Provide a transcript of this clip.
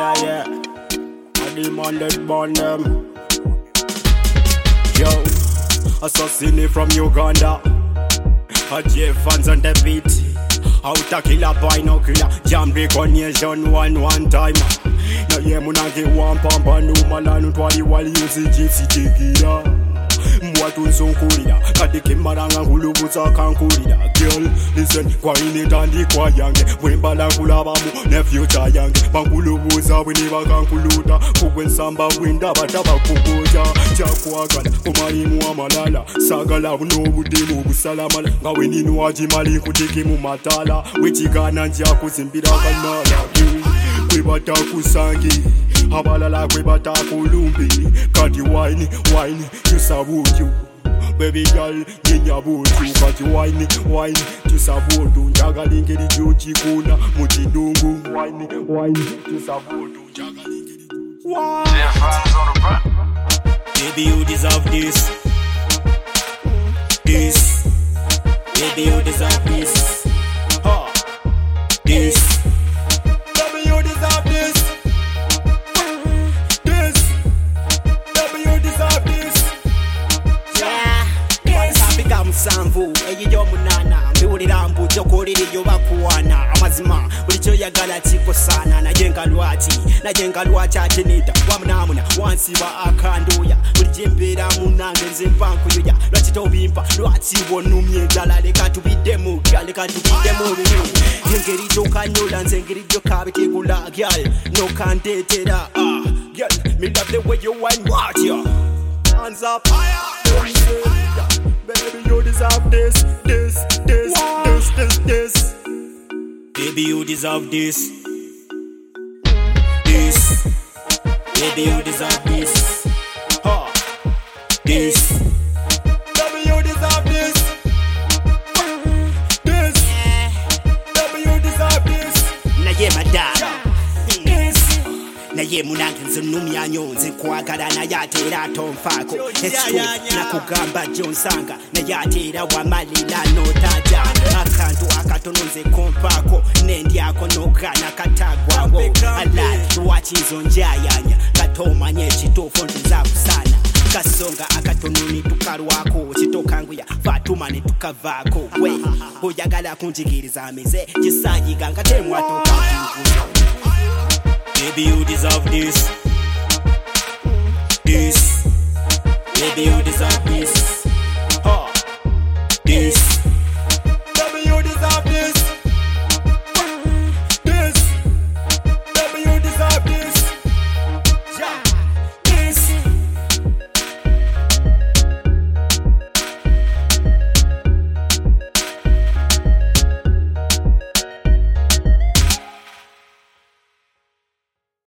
yeah. I demanded burn them. Yo, assassin from Uganda. A J fans on the beat. Out a killer binocular. Jam recognition one time. Na ye munange wampamba numalanu twali wali yuzi gypsy jigida. Mwatu nsonkulira kadike maranga nkulubuza kankulira. Girl, listen, kwa ine tandi kwa yange bwembala kulabamu ne future yange bankulubuza bwe ne bakankuluta kugwe nsamba bwenda batabakugoja kyakwagala kumalimu amalala sagala buno obudemu obusalamala nga wenino wagimali kuteke mu matala wekigana nja kuzimbira kanala kwe batakusangi abalala kwe batakulumbi kati wine tusabuju baby girl nyabuju kati wine tusabuju njagala ingeri gyokikuna mu kidungu wine tusabuju njagala ingeri baby you deserve this baby you deserve this this baby you deserve this Samvu eyiyo munana mbiwulira mbujo koliriyo bakuwana amazima bulikyo yagala kiko sana najenga lwaki atinita wamunamuna wansiba akanduya bulijembera munange nze mpankuyoya lwaki tobimpa lwaki wonumye njala leka tubiddemu engeri gyokanyola nze engeri gyokabikigula gyal nokandetera gyal me love the way you wine watch ya hands up baby, you deserve this. Baby, you deserve this. Baby, you deserve this. This. Baby, you deserve this. Baby, you deserve this. Na ye madam. Na ye munange nze numyanyo nze kwagala na yatera tonfako ekitu nakugamba jonsanga na yatera wamalila notaja akantu akatono nze kompako nendyako nogana katagwango alali lwakizo njayanya katomanye ekituufu ntizakusana kasonga akatononi tukalwako kitokanguya fatuma ne tukavaako we oyagala kunjigiriza ameze gisanyiga ngatemwatokakinguza baby, you deserve this. Baby, you deserve this. This.